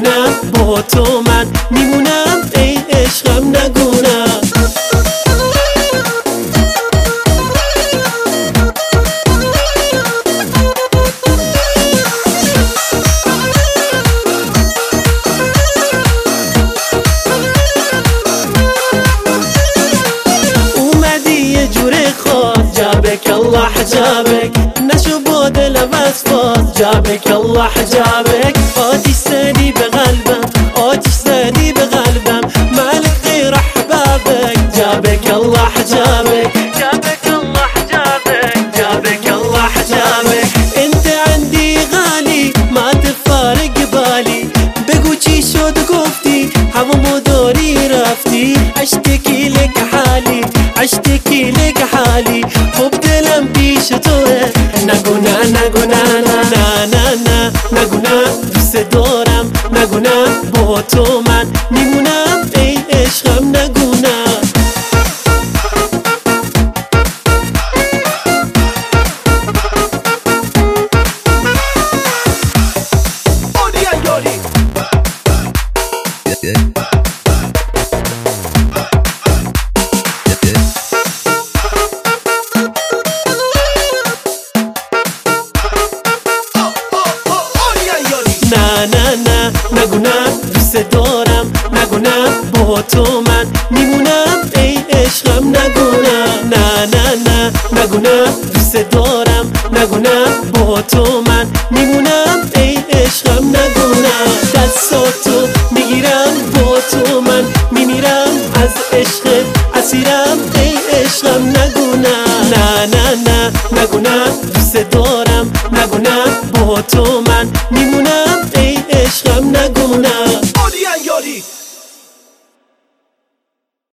نگونم با تو من میمونم ای عشقم نگونم. جابك الله حجابك نشو بود لبس باز جابك الله حجابك آتش زادي بقلبم آتش زادي بقلبم مالك غير احبابك جابك الله حجابك جابك الله حجابك جابك الله حجابك انت عندي غالي ما تفارق بالي بگو چی شد گفتی همو داری رفتی اشتكي لك حالي اشتكي لك حالي خوب دلم پیش توه نگونا نگونا نه نه نه نگونا دوست دارم نگونا با تو من میمونم ای عشقم نگونا. نگونم دوست دارم نگونم با تو من میمونم ای عشقم نگونم. نه نه نه نگونم دوست دارم نگونم با تو من میمونم ای عشقم نگونم. دستاتو میگیرم با تو من میمیرم از عشق اسیرم ای عشقم نگونم. نه نه نه نگونم دوست دارم نگونم با تو من